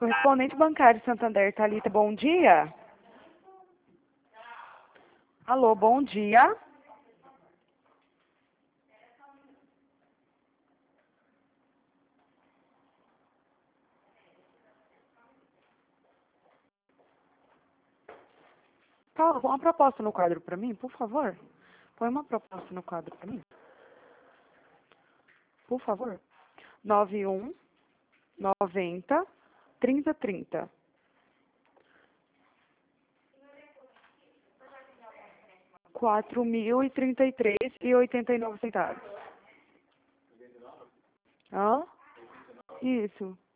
correspondente bancário Santander, Thalita, bom dia. Alô, bom dia. Paulo, põe uma proposta no quadro para mim, por favor. Põe uma proposta no quadro para mim. Por favor. 91 90 30 30. R$ 4.033,89. Hã? Isso.